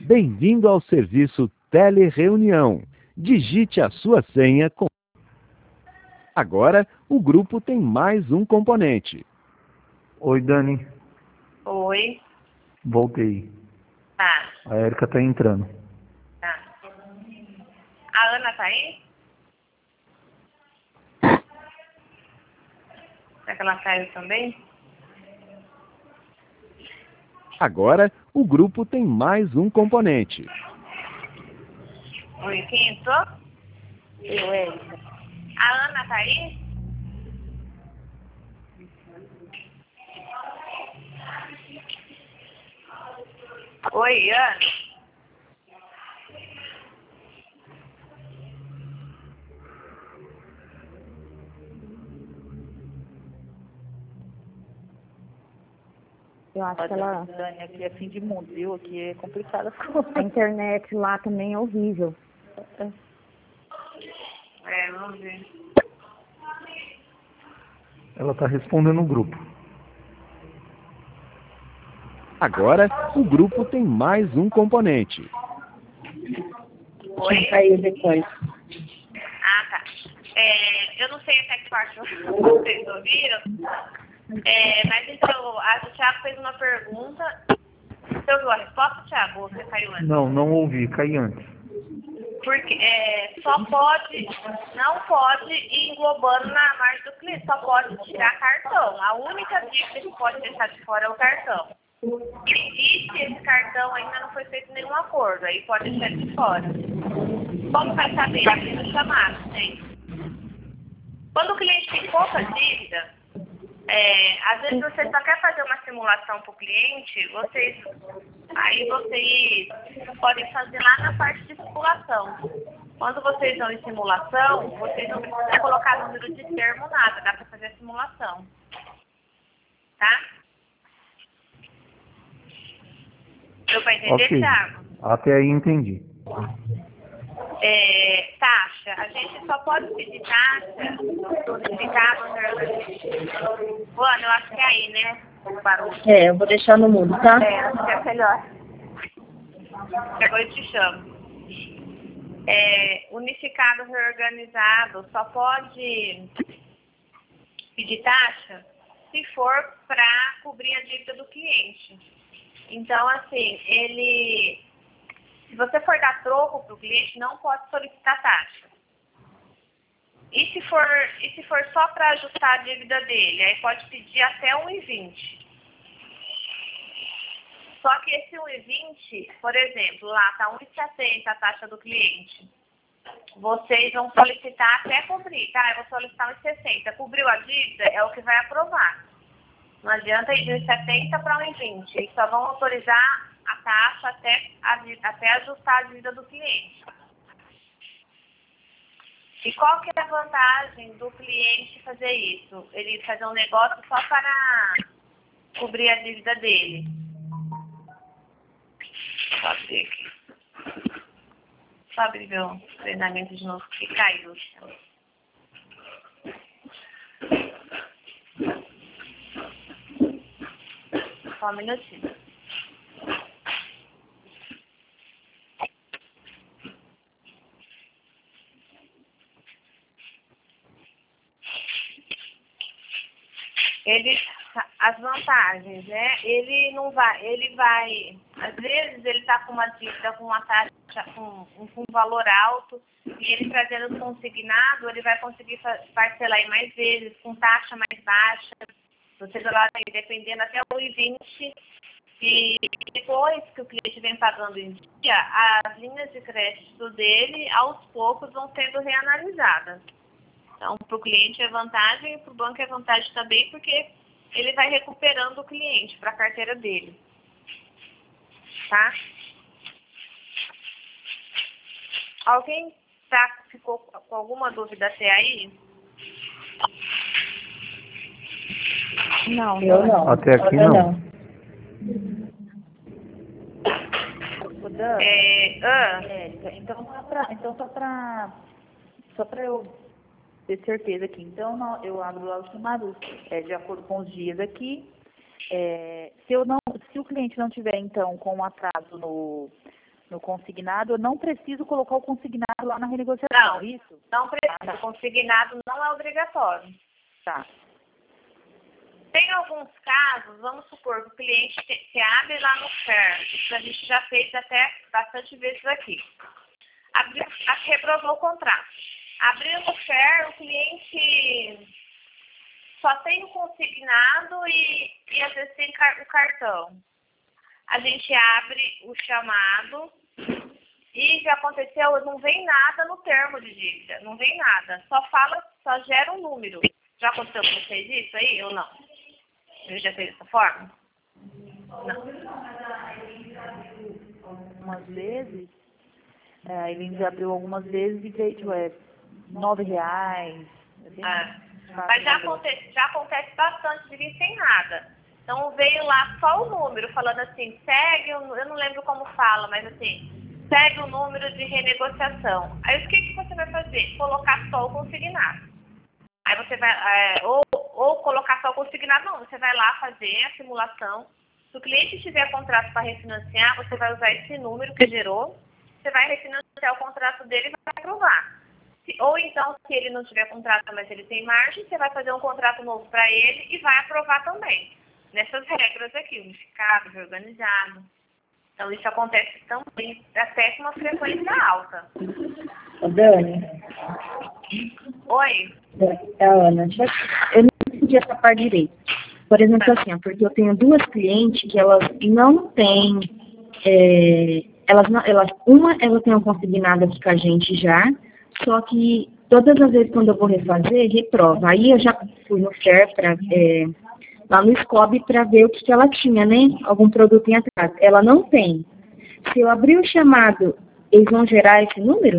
Bem-vindo ao serviço Telereunião. Digite a sua senha com... Agora, o grupo tem mais um componente. Oi, Dani. Oi. Voltei. Tá. A Erika tá entrando. Tá. A Ana tá aí? Será que ela saiu também? Agora, o grupo tem mais um componente. Oi, quem entrou? Eu, Erika. A Ana tá aí? Oi, Ana. Eu acho que ela... Dani, aqui é fim de mundo, viu? Aqui é complicado as coisas. A internet lá também é horrível. Vamos ver. Ela tá respondendo no grupo. Agora, o grupo tem mais um componente. Oi? Caiu depois. Ah, tá. Eu não sei até que parte vocês ouviram. Mas então, o Thiago fez uma pergunta. Você ouviu a resposta, Thiago? Ou você caiu antes? Não ouvi, caí antes. Porque não pode ir englobando na margem do cliente, só pode tirar cartão. A única dívida que pode deixar de fora é o cartão. E se esse cartão ainda não foi feito nenhum acordo, aí pode deixar de fora. Como vai saber? Aqui no chamado, né? Quando o cliente tem pouca dívida, às vezes você só quer fazer uma simulação para o cliente, vocês podem fazer lá na parte de simulação. Quando vocês vão em simulação, vocês não precisam colocar número de termo, nada, dá para fazer a simulação. Tá? Deu para entender, Ok. Thiago? Até aí entendi. Taxa. A gente só pode pedir taxa unificado. Ana, eu acho que é aí, né? O barulho. Eu vou deixar no mudo, tá? Acho que é melhor. Agora eu te chamo. Unificado reorganizado só pode pedir taxa se for para cobrir a dívida do cliente. Então, assim, se você for dar troco para o cliente, não pode solicitar taxa. E se for só para ajustar a dívida dele, aí pode pedir até 1,20. Só que esse 1,20, por exemplo, lá está 1,70 a taxa do cliente. Vocês vão solicitar até cobrir, tá? Eu vou solicitar 1,60. Cobriu a dívida, é o que vai aprovar. Não adianta ir de 1,70 para 1,20. Eles só vão autorizar a taxa até ajustar a dívida do cliente. E qual que é a vantagem do cliente fazer isso? Ele fazer um negócio só para cobrir a dívida dele. Só abrir aqui. Só abrir meu treinamento de novo, que caiu. Só um minutinho. As vantagens, né? Ele vai, às vezes ele está com uma dívida com uma taxa, com um valor alto, e ele trazendo consignado, ele vai conseguir parcelar em mais vezes, com taxa mais baixa, você lá dependendo até o 1,20, e depois que o cliente vem pagando em dia, as linhas de crédito dele, aos poucos, vão sendo reanalisadas. Então, para o cliente é vantagem e para o banco é vantagem também, porque ele vai recuperando o cliente para a carteira dele. Tá? Alguém ficou com alguma dúvida até aí? Não, eu não. Até aqui não. Érica, então só para eu ter certeza aqui. Então, eu abro lá o chamado de acordo com os dias aqui. Se o cliente não tiver, então, com um atraso no consignado, eu não preciso colocar o consignado lá na renegociação, Não, isso? não precisa. Consignado não é obrigatório. Tá. Tem alguns casos, vamos supor que o cliente se abre lá no FER, isso a gente já fez até bastante vezes aqui. Reprovou o contrato. Abriu no FER, o cliente só tem o consignado e às vezes tem o cartão. A gente abre o chamado e já aconteceu, não vem nada no termo de dívida, não vem nada, só gera um número. Já aconteceu com vocês isso aí ou não? Eu já fez dessa forma? Não. Algumas vezes, ele já abriu algumas vezes e veio, tipo, R$9. Mas já acontece bastante de vir sem nada. Então veio lá só o número, falando assim, eu não lembro como fala, mas assim, segue o número de renegociação. Aí o que você vai fazer? Colocar só o consignado. Aí você vai, ou colocar só o consignado, não, você vai lá fazer a simulação. Se o cliente tiver contrato para refinanciar, você vai usar esse número que gerou, você vai refinanciar o contrato dele e vai aprovar. Ou então, se ele não tiver contrato, mas ele tem margem, você vai fazer um contrato novo para ele e vai aprovar também. Nessas regras aqui, unificado, reorganizado. Então, isso acontece também, até com uma frequência alta. Ô, Dani. Oi? É a Ana. Eu não entendi essa parte direito. Por exemplo, assim, porque eu tenho duas clientes que elas não têm... Ela tem um consignado aqui com a gente já, só que todas as vezes quando eu vou refazer, reprova. Aí eu já fui no FER, lá no SCOB, para ver o que ela tinha, né? Algum produto em atraso. Ela não tem. Se eu abrir o chamado, eles vão gerar esse número?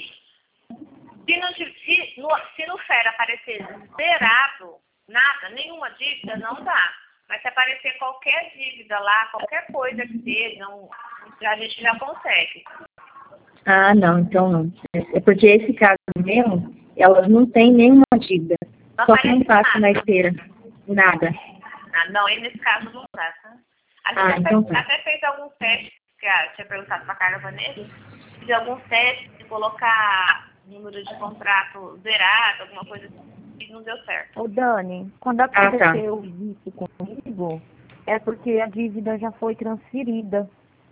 Se no FER aparecer zerado, nada, nenhuma dívida, não dá. Mas se aparecer qualquer dívida lá, qualquer coisa que seja, a gente já consegue. Ah, não, então não. É porque esse caso mesmo, elas não têm nenhuma dívida. Só que não passa na esteira. Nada. Não, e nesse caso não dá, tá? Até fez alguns testes, que tinha perguntado para a Carla Vanessa, fiz alguns testes de colocar número de contrato zerado, alguma coisa assim, e não deu certo. Ô, Dani, quando aconteceu isso comigo, é porque a dívida já foi transferida.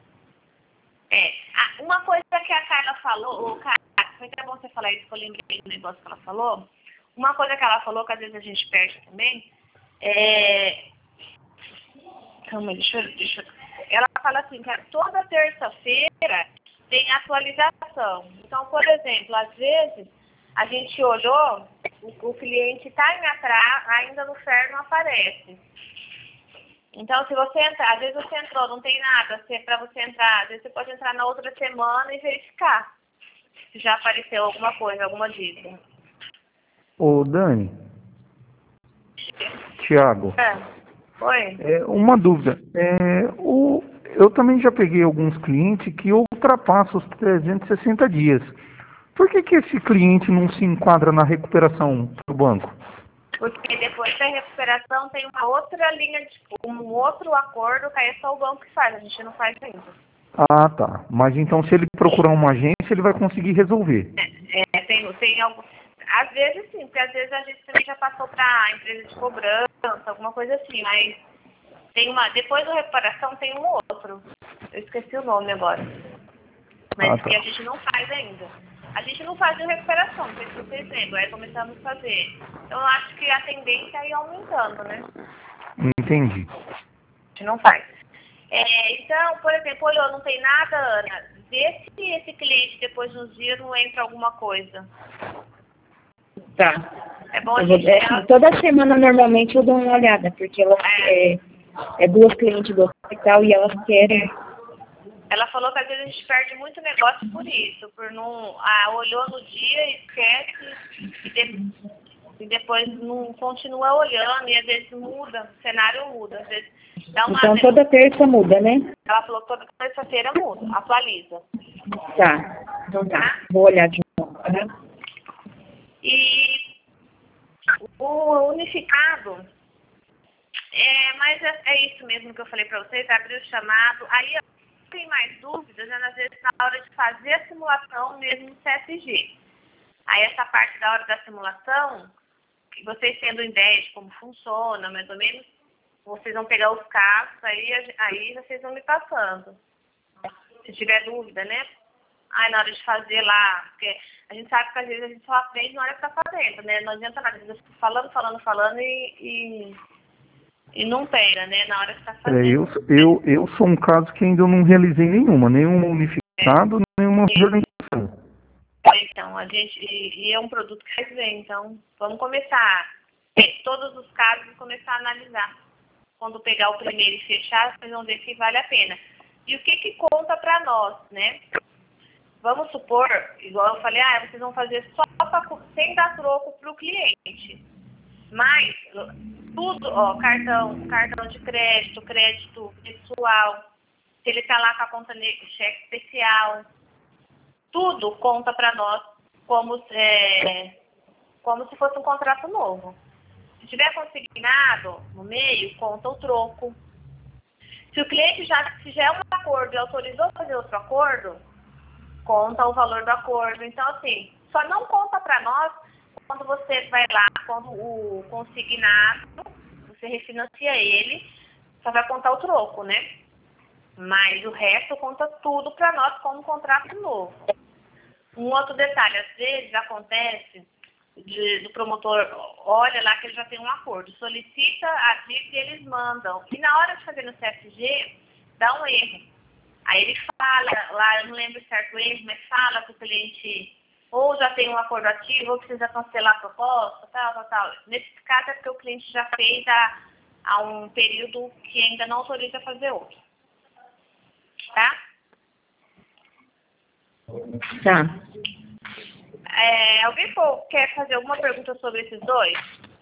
Uma coisa que a Carla falou, foi até bom você falar isso, que eu lembrei do negócio que ela falou. Uma coisa que ela falou, que às vezes a gente perde também, Calma, ela fala assim, que toda terça-feira tem atualização. Então, por exemplo, às vezes a gente olhou, o cliente está em atraso, ainda no FER não aparece. Então, se você entrar, às vezes você entrou, não tem nada, para você entrar, às vezes você pode entrar na outra semana e verificar se já apareceu alguma coisa, alguma dívida. Ô, Dani. Tiago. Oi? Uma dúvida. Eu também já peguei alguns clientes que ultrapassam os 360 dias. Por que esse cliente não se enquadra na recuperação do banco? Porque depois da recuperação tem uma outra linha, um outro acordo, que aí é só o banco que faz, a gente não faz ainda. Ah, tá. Mas então se ele procurar uma agência, ele vai conseguir resolver. Tem algum... Às vezes sim, porque às vezes a gente também já passou para empresa de cobrança, alguma coisa assim, mas depois da recuperação tem um outro. Eu esqueci o nome agora. Mas que a gente não faz ainda. A gente não faz de recuperação, não sei se vocês lembram, aí começamos a fazer. Então eu acho que a tendência é ir aumentando, né? Entendi. A gente não faz. Então, por exemplo, olhou, não tem nada, Ana, vê se esse cliente depois nos dias não entra alguma coisa. Tá. É bom toda semana, normalmente, eu dou uma olhada, porque elas duas clientes do hospital e elas querem... Ela falou que às vezes a gente perde muito negócio por isso, por não... olhou no dia, esquece, e depois não continua olhando, e às vezes muda, o cenário muda. Às vezes dá uma... Então, toda terça muda, né? Ela falou que toda terça-feira muda, atualiza. Tá, então tá. Vou olhar de novo, né? E o unificado, mas é isso mesmo que eu falei para vocês, abrir o chamado, aí tem mais dúvidas é, às vezes, na hora de fazer a simulação mesmo no CSG. Aí, essa parte da hora da simulação, que vocês tendo ideia de como funciona, mais ou menos, vocês vão pegar os casos, aí vocês vão me passando. Se tiver dúvida, né? Aí, na hora de fazer lá, porque a gente sabe que às vezes a gente só aprende na hora que está fazendo, né? Não adianta nada, eu fico falando e não pega, né? Na hora que está fazendo. Eu sou um caso que ainda não realizei nenhuma unificado, nenhuma organização. Então, a gente, e é um produto que faz bem, então vamos começar todos os casos e começar a analisar. Quando pegar o primeiro e fechar, vocês vão ver se vale a pena. E o que conta para nós, né? Vamos supor, igual eu falei, vocês vão fazer só sem dar troco para o cliente. Mas tudo, ó, cartão de crédito pessoal, se ele está lá com a conta cheque especial, tudo conta para nós como se fosse um contrato novo. Se tiver consignado no meio, conta o troco. Se o cliente se já é um acordo e autorizou fazer outro acordo, conta o valor do acordo. Então, assim, só não conta para nós quando você vai lá, quando o consignado, você refinancia ele, só vai contar o troco, né? Mas o resto conta tudo para nós como contrato novo. Um outro detalhe, às vezes acontece do promotor, olha lá que ele já tem um acordo, solicita a dívida e eles mandam. E na hora de fazer no CFG, dá um erro. Aí ele fala, lá eu não lembro certo o erro, mas fala que o cliente ou já tem um acordo ativo, ou precisa cancelar a proposta, tal. Nesse caso é porque o cliente já fez há um período que ainda não autoriza a fazer outro. Tá? Tá. Alguém quer fazer alguma pergunta sobre esses dois?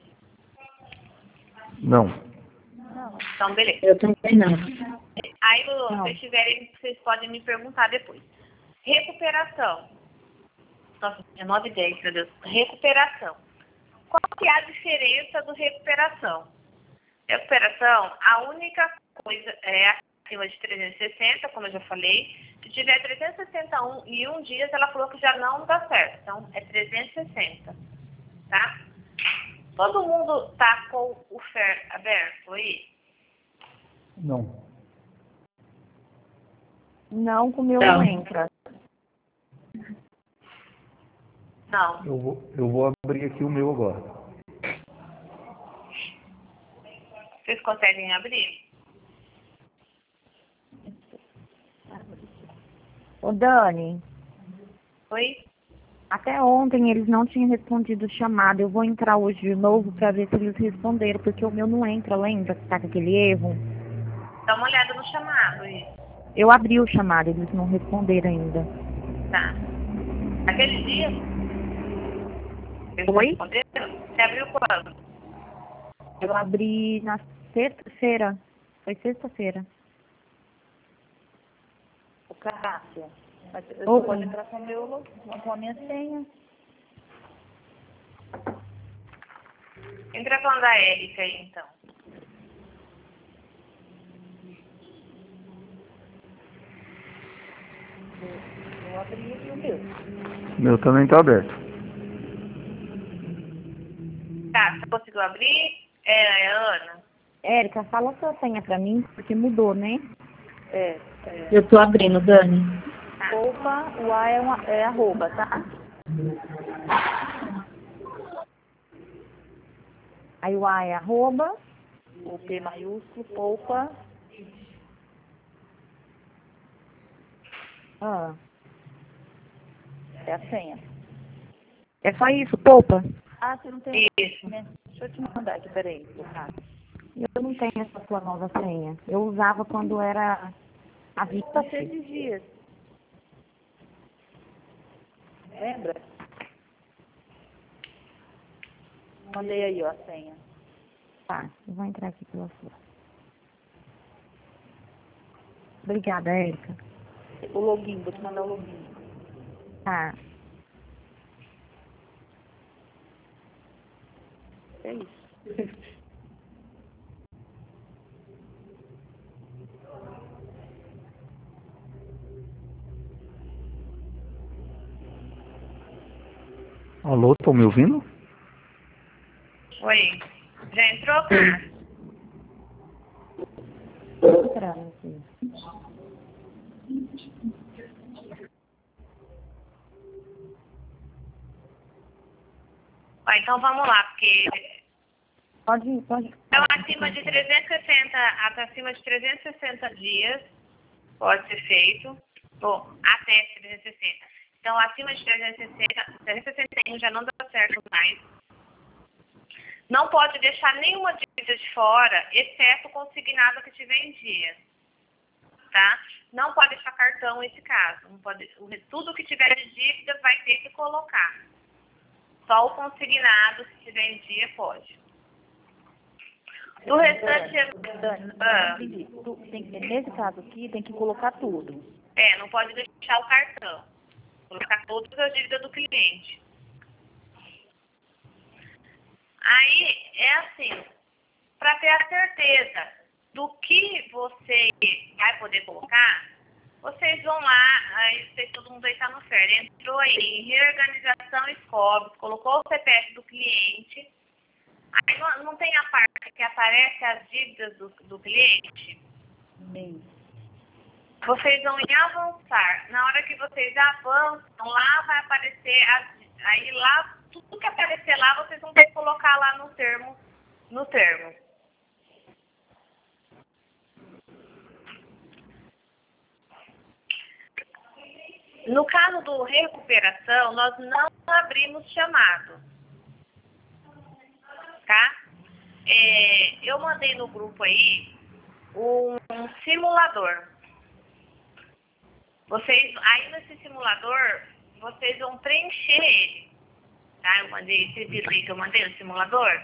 Não. Então, beleza. Eu também não. Aí, se vocês tiverem, vocês podem me perguntar depois. Recuperação. Nossa, 9 e 10, meu Deus. Recuperação. Qual que é a diferença do recuperação? Recuperação, a única coisa é acima de 360, como eu já falei. Se tiver 361 dias, ela falou que já não dá certo. Então, é 360. Tá? Todo mundo tá com o FER aberto aí? Não. Não, com o meu não entra. Não. Eu vou abrir aqui o meu agora. Vocês conseguem abrir? Ô, Dani, Oi? até ontem eles não tinham respondido o chamado. Eu vou entrar hoje de novo para ver se eles responderam, porque o meu não entra, lembra que tá com aquele erro? Dá uma olhada no chamado aí. Eu abri o chamado, eles não responderam ainda. Tá. Aquele dia? Eles Oi? responderam? Você abriu quando? Eu abri na sexta-feira. Foi sexta-feira. O Cássio, mas eu Opa. pode entrar com a minha senha. Entra falando da Érica aí, então. Eu abri aqui o meu. O meu também está aberto. Tá, você conseguiu abrir? Ana? Érica, fala a sua senha pra mim, porque mudou, né? Eu tô abrindo, Dani. Opa, o A é arroba, tá? Aí o A é arroba, o P maiúsculo, poupa. É a senha. É só isso, poupa. Ah, você não tem. Isso. Né? Deixa eu te mandar aqui, peraí. Eu não tenho essa sua nova senha. Eu usava quando era a Tá Vita. cheio de dias. Lembra? Mandei aí, ó, a senha. Tá, eu vou entrar aqui pela sua. Obrigada, Érica. O login, vou te mandar o login. Tá. É isso. Alô, estão me ouvindo? Oi. Já entrou, cara? Entrando aqui. Ó, então vamos lá, porque Pode ir, pode. então, acima de 360 dias pode ser feito, ou até 360. Então, acima de 361 já não dá certo mais. Não pode deixar nenhuma dívida de fora, exceto o consignado que tiver em dia. Tá? Não pode deixar cartão nesse caso. Não pode, tudo que tiver de dívida vai ter que colocar. Só o consignado, se tiver em dia, pode. Do restante... Nesse caso aqui, tem que colocar tudo. não pode deixar o cartão. Colocar todas as dívidas do cliente. Aí, é assim, para ter a certeza do que você vai poder colocar, vocês vão lá, aí todo mundo aí está no FER, entrou aí em reorganização SCOBS, colocou o CPF do cliente, aí não tem a parte que aparece as dívidas do cliente? Sim. Vocês vão em avançar. Na hora que vocês avançam, lá vai aparecer, aí lá, tudo que aparecer lá, vocês vão ter que colocar lá no termo. No caso do recuperação, nós não abrimos chamado. Tá? Eu mandei no grupo aí um simulador. Aí nesse simulador, vocês vão preencher ele. Tá? Eu mandei esse vídeo aí que eu mandei no simulador.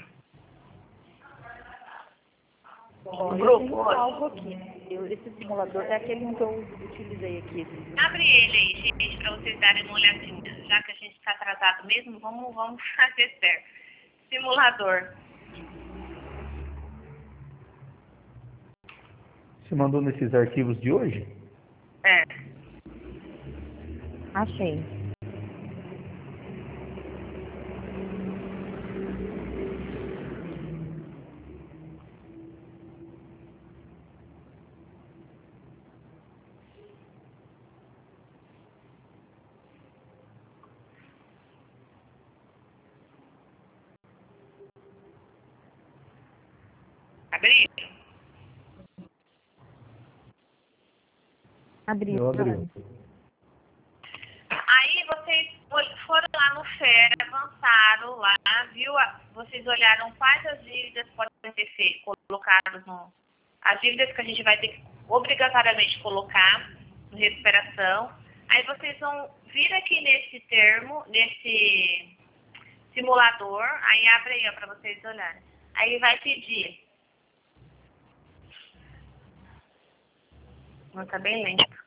Bom, eu tenho salvo aqui. Esse simulador é aquele que eu utilizei aqui. Abre ele aí, gente, para vocês darem uma olhadinha. Já que a gente está atrasado mesmo, vamos fazer certo. Simulador. Você mandou nesses arquivos de hoje? Achei. Abriu? Eu abri. Aí vocês foram lá no FER, avançaram lá, viu? Vocês olharam quais as dívidas podem ser colocadas as dívidas que a gente vai ter que obrigatoriamente colocar no recuperação. Aí vocês vão vir aqui nesse simulador, aí abre aí para vocês olharem. Aí vai pedir. Tá bem lento.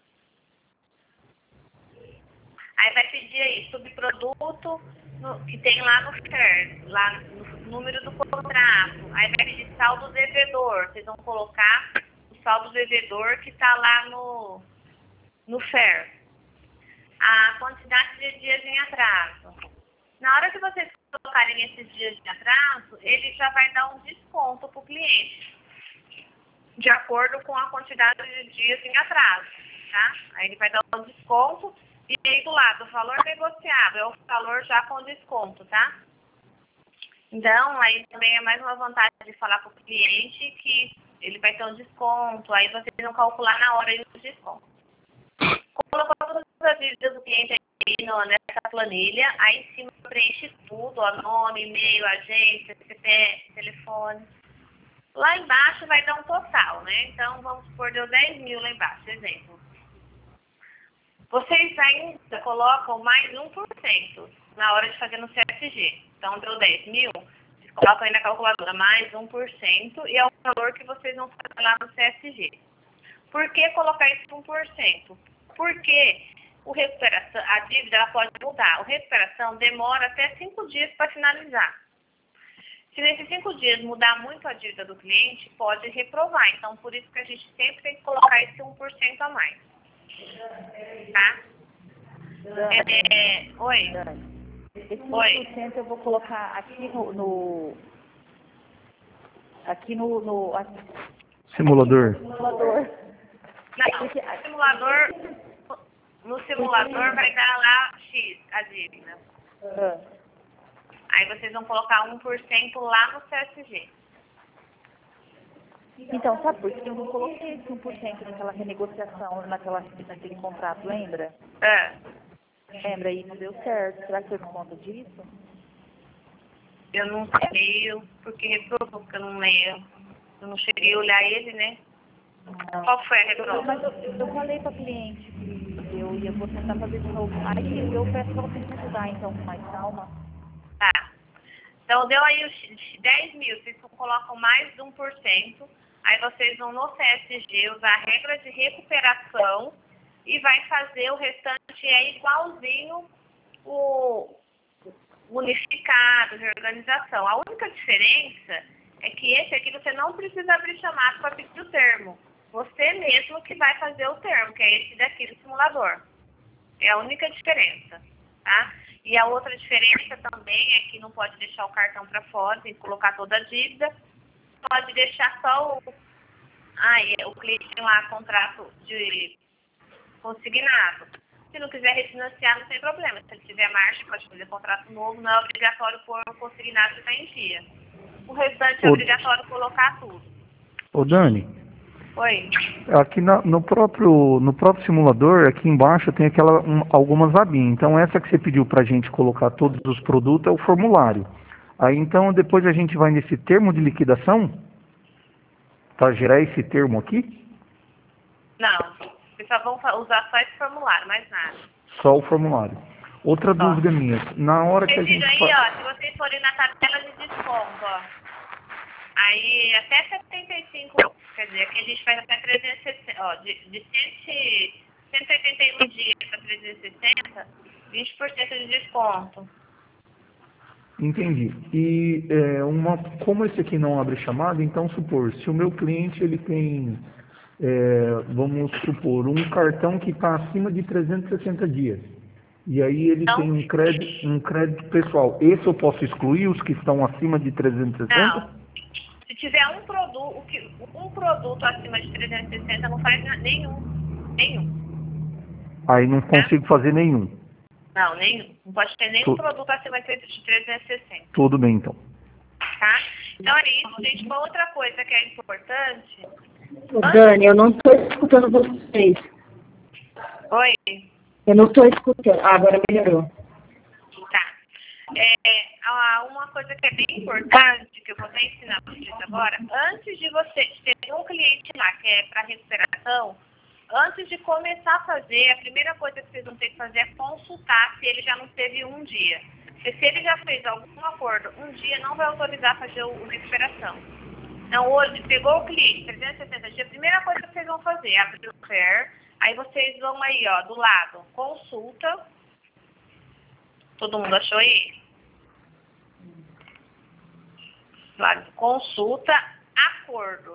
Aí vai pedir aí, subproduto, que tem lá no FER, lá no número do contrato. Aí vai pedir saldo devedor. Vocês vão colocar o saldo devedor que está lá no FER. A quantidade de dias em atraso. Na hora que vocês colocarem esses dias de atraso, ele já vai dar um desconto para o cliente, de acordo com a quantidade de dias em atraso, tá? Aí ele vai dar um desconto e aí do lado, o valor negociado é o valor já com desconto, tá? Então, aí também é mais uma vantagem de falar para o cliente que ele vai ter um desconto, aí vocês vão calcular na hora o desconto. Colocou todas as dívidas do cliente aí nessa planilha, aí em cima preenche tudo, ó, nome, e-mail, agência, CPF, telefone. Lá embaixo vai dar um total, né? Então, vamos supor, deu 10 mil lá embaixo, exemplo. Vocês ainda colocam mais 1% na hora de fazer no CSG. Então, deu 10 mil, vocês colocam aí na calculadora mais 1% e é o valor que vocês vão fazer lá no CSG. Por que colocar esse 1%? Porque a dívida ela pode mudar. A recuperação demora até 5 dias para finalizar. Se nesses 5 dias mudar muito a dívida do cliente, pode reprovar. Então, por isso que a gente sempre tem que colocar esse 1% a mais. Tá? Oi? Esse 1% eu vou colocar aqui aqui no Simulador. simulador. No simulador vai dar lá X, a dívida. Aí vocês vão colocar 1% lá no CSG. Então, sabe por que eu não coloquei esse 1% naquela renegociação, naquele contrato, lembra? Lembra, e não deu certo. Será que foi por conta disso? Eu não sei, porque reprovou, porque eu não leio. Eu não cheguei a olhar ele, né? Não. Qual foi a reprova? Mas eu falei para cliente que eu vou tentar fazer de novo. Aí eu peço para você me ajudar, então, com mais calma. Tá. Então, deu aí os 10 mil, vocês colocam mais de 1%. Aí vocês vão no CSG usar a regra de recuperação e vai fazer o restante igualzinho o unificado, reorganização. A única diferença é que esse aqui você não precisa abrir chamado para pedir o termo. Você mesmo que vai fazer o termo, que é esse daqui do simulador. É a única diferença, tá? E a outra diferença também é que não pode deixar o cartão para fora, tem que colocar toda a dívida. Pode deixar só o cliente tem lá contrato de consignado. Se não quiser refinanciar, não tem problema. Se ele tiver margem, pode fazer contrato novo, não é obrigatório pôr o consignado que está em dia. O restante é obrigatório colocar tudo. Ô Dani, Oi. aqui no próprio simulador, aqui embaixo tem algumas abinhas. Então essa que você pediu pra gente colocar todos os produtos é o formulário. Aí então depois a gente vai nesse termo de liquidação, para gerar esse termo aqui? Não, vocês só vão usar só esse formulário, mais nada. Só o formulário. Outra dúvida minha, na hora que a Vocês gente... viram aí, se vocês forem na tabela de desconto, aí até 75, quer dizer, aqui a gente faz até 360, de 181 dias para 360, 20% de desconto. Entendi. E como esse aqui não abre chamada, então supor, se o meu cliente ele tem, vamos supor, um cartão que está acima de 360 dias, e aí ele Então, tem um crédito pessoal, esse eu posso excluir, os que estão acima de 360? não. Se tiver um produto acima de 360, não faz nenhum. Aí não consigo fazer nenhum. Não, nenhum. Não pode ter nenhum produto acima de 360. Tudo bem, então. Tá? Então é isso, gente. Uma outra coisa que é importante... Dani, eu não estou escutando vocês. Oi? Eu não estou escutando. Agora melhorou. Tá. Uma coisa que é bem importante, que eu vou até ensinar para vocês agora, antes de você ter um cliente lá que é para recuperação, antes de começar a fazer, a primeira coisa que vocês vão ter que fazer é consultar se ele já não teve um dia. Porque se ele já fez algum acordo, um dia não vai autorizar fazer o recuperação. Então, hoje, pegou o cliente, 360 dias, a primeira coisa que vocês vão fazer é abrir o FAIR, aí vocês vão aí, do lado, consulta. Todo mundo achou aí? Do lado, consulta, acordo.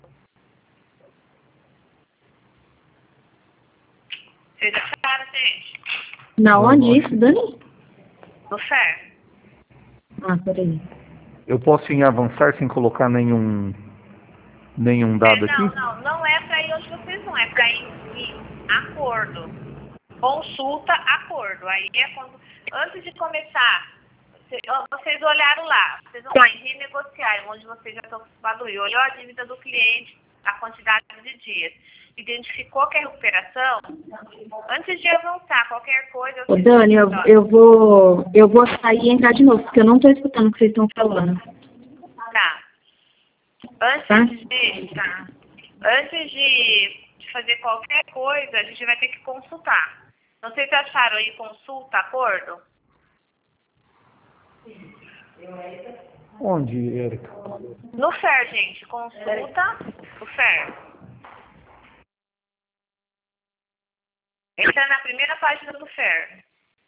Vocês acharam, gente? Na onde isso, Dani? No FAIR. Peraí. Eu posso ir em avançar sem colocar nenhum dado aqui? Não é para ir onde vocês vão, é para ir em acordo. Consulta, acordo. Aí é quando, antes de começar, vocês olharam lá, vocês vão lá em renegociar, onde vocês já estão acostumados a ir. Olhou a dívida do cliente, a quantidade de dias. Identificou que é recuperação, antes de avançar qualquer coisa... Ô, Dani, eu vou sair e entrar de novo, porque eu não estou escutando o que vocês estão falando. Tá. Antes de fazer qualquer coisa, a gente vai ter que consultar. Não sei se acharam aí consulta, acordo? Onde, Érica? No FAIR, gente. Consulta, o FAIR. Entra na primeira página do FAIR.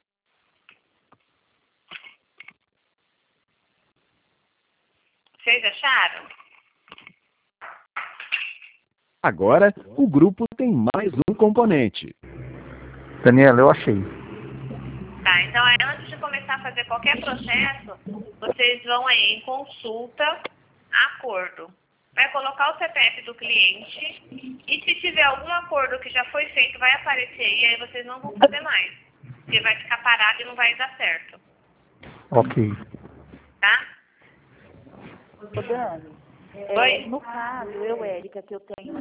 Vocês acharam? Agora, o grupo tem mais um componente. Daniela, eu achei. Tá, Então, aí, antes de começar a fazer qualquer processo, vocês vão aí em consulta, acordo. Vai colocar o CPF do cliente e se tiver algum acordo que já foi feito, vai aparecer e aí vocês não vão fazer mais. Porque vai ficar parado e não vai dar certo. Ok. Tá? Ô, Dani, Oi? no caso, Érica, que eu tenho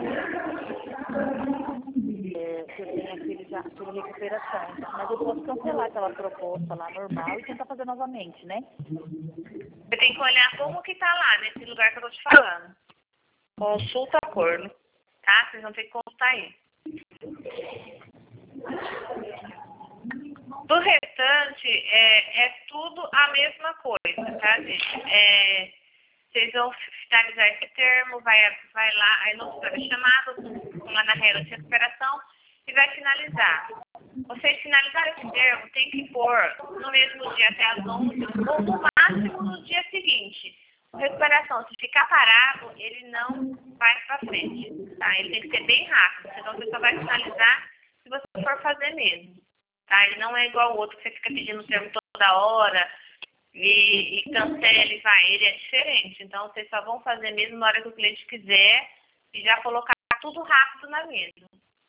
aquele recuperação, mas eu posso cancelar aquela proposta lá normal e tentar fazer novamente, né? Você tem que olhar como que tá lá, nesse lugar que eu tô te falando. Consulta acordo, tá? Vocês vão ter que consultar aí. Do restante, é tudo a mesma coisa, tá, gente? Vocês vão finalizar esse termo, vai lá, aí não vai ser chamado lá na regra de recuperação e vai finalizar. Vocês finalizarem esse termo, tem que pôr no mesmo dia até às 11 ou no máximo no dia seguinte. A recuperação, se ficar parado, ele não vai para frente, tá? Ele tem que ser bem rápido, senão você só vai finalizar se você for fazer mesmo, tá? Ele não é igual o outro que você fica pedindo o termo toda hora e cancela e vai. Ele é diferente, então vocês só vão fazer mesmo na hora que o cliente quiser e já colocar tudo rápido na mesa.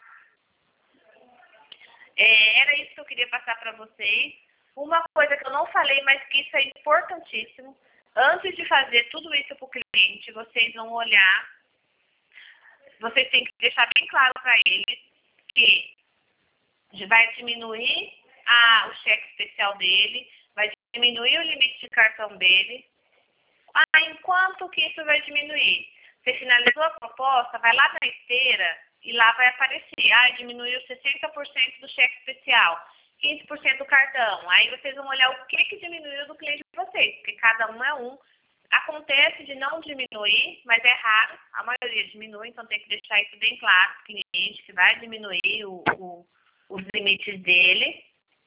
Era isso que eu queria passar para vocês. Uma coisa que eu não falei, mas que isso é importantíssimo. Antes de fazer tudo isso para o cliente, vocês vão olhar, vocês têm que deixar bem claro para ele que vai diminuir o cheque especial dele, vai diminuir o limite de cartão dele. Enquanto que isso vai diminuir? Você finalizou a proposta, vai lá na esteira e lá vai aparecer, diminuiu 60% do cheque especial, 15% do cartão. Aí vocês vão olhar o que diminuiu do cliente de vocês, porque cada um é um. Acontece de não diminuir, mas é raro, a maioria diminui, então tem que deixar isso bem claro para o cliente, que vai diminuir os limites dele.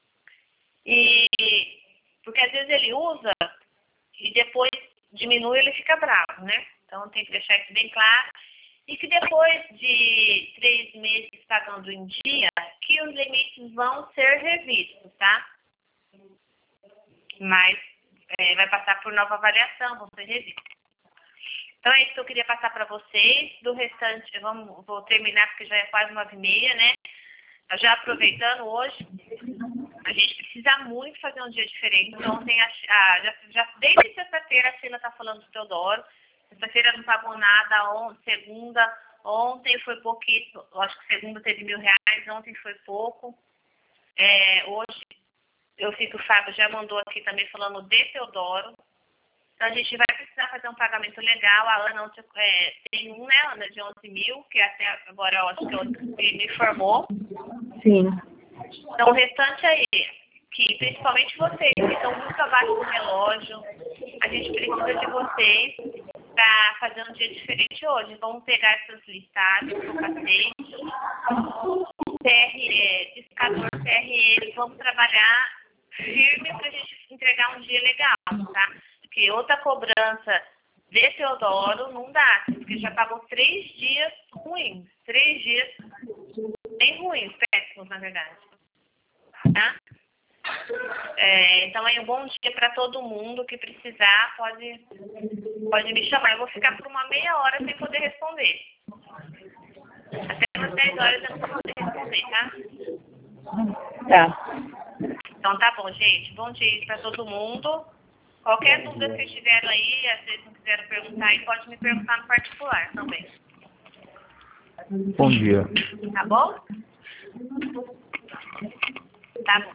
Porque às vezes ele usa e depois diminui, ele fica bravo, né? Então tem que deixar isso bem claro. E que depois de 3 meses pagando em dia, que os limites vão ser revistos, tá? Mas vai passar por nova avaliação, vão ser revistos. Então é isso que eu queria passar para vocês. Do restante, vou terminar porque já é quase 9h30, né? Já aproveitando hoje, a gente precisa muito fazer um dia diferente. Então, ontem, desde sexta-feira, a Sheila está falando do Teodoro. Sexta-feira não pagou nada, segunda, ontem foi pouquíssimo. Acho que segunda teve R$1.000, ontem foi pouco. Hoje, eu vi que o Fábio já mandou aqui também falando de Teodoro. Então, a gente vai precisar fazer um pagamento legal. A Ana tem um, né, Ana, de 11 mil, que até agora eu acho que é o que me informou. Sim. Então, o restante aí, que principalmente vocês que estão muito abaixo do relógio, a gente precisa de vocês para fazer um dia diferente hoje. Vamos pegar essas listadas que eu passei, discador, CRM, vamos trabalhar firme para a gente entregar um dia legal, tá? Porque outra cobrança de Teodoro não dá, porque já pagou 3 dias ruins, 3 dias bem ruins, péssimos, na verdade. Tá? Então, aí um bom dia para todo mundo que precisar, pode me chamar. Eu vou ficar por uma meia hora sem poder responder. Até umas 10 horas eu não vou poder responder, tá? Tá. Então, tá bom, gente. Bom dia para todo mundo. Qualquer dúvida que vocês tiveram aí, às vezes não quiseram perguntar, aí pode me perguntar no particular também. Bom dia. Tá bom? Tá bom.